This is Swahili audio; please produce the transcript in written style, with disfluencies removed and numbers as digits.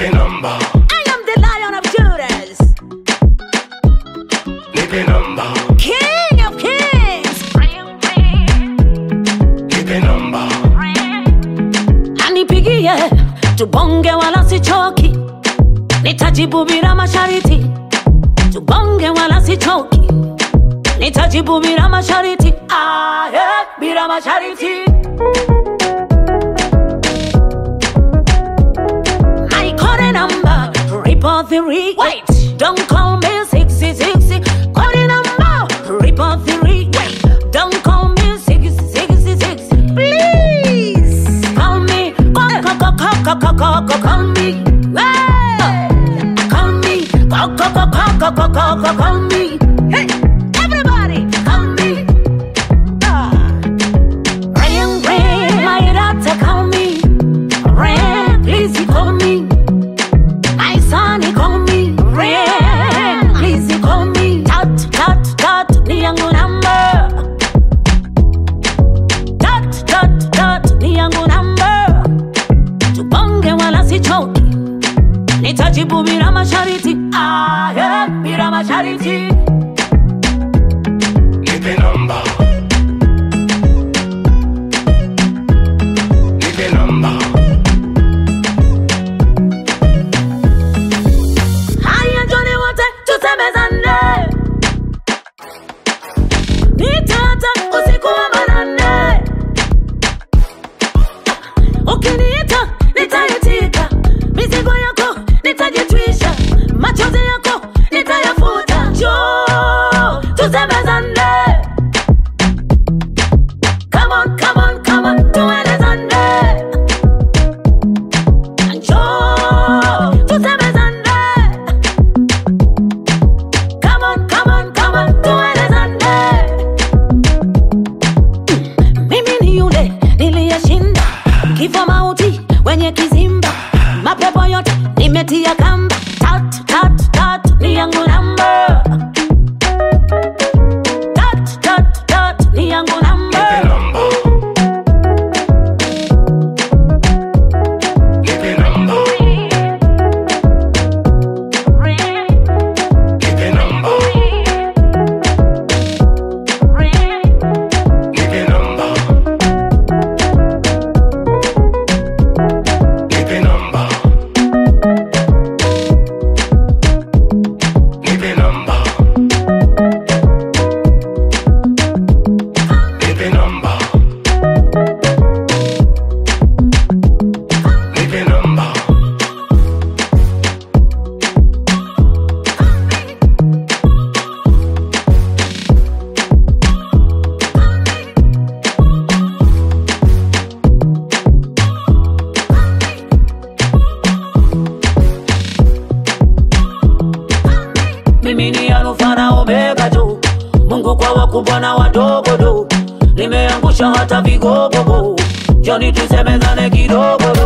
Nipe number. I am the Lion of Judas. Nipe number. King of Kings. Nipe number. Anipigie tubonge wala sichoki, nitajibu bila masharti. Tubonge wala sichoki, nitajibu bila masharti. Ah, yeah, bila masharti. I call a number, report the wait. Don't call me 6060. Call a number, report the wait. Don't call me 6066. Please call me, call me, call me. Hey, everybody, call me. Ring, ring, my daughter, call me. Ring, please, call me. My son, call me. Ring, please, call me. Tat, tat, tat, ni yangu number. Tat, tat, tat, ni yangu number. Tubonge wala sichoki, nitajibu bila masharti. Ah, yeah, bila masharti. Nipe number. Nipe number. Haya njoni wote tusemezane, nitata usiku wa manane. Ukiniita nitaitika, mizigo yako nitajitwisha, machozi yako nitayafuta. Njoo tusemezane. Come on, come on, come on, tuelezane. Njoo tusemezane. Come on, come on, come on, tuelezane. Mimi ni yule niliyeshinda kifo, mauti, wenye kizimba, mapepo yote nimetia kamba. Tat, tat, tat, ni yangu number. Tat, tat, tat, ni yangu Nipe number. number. Nipe number. Nipe number. Nipe number. Nipe number. Nipe number. Nipe number. Nipe number. Mimi ni Alpha na Omega tu, Mungu kwa wakubwa na wadogo tu, nimeangusha hata vigogo. Njoni tusemezane kidogo.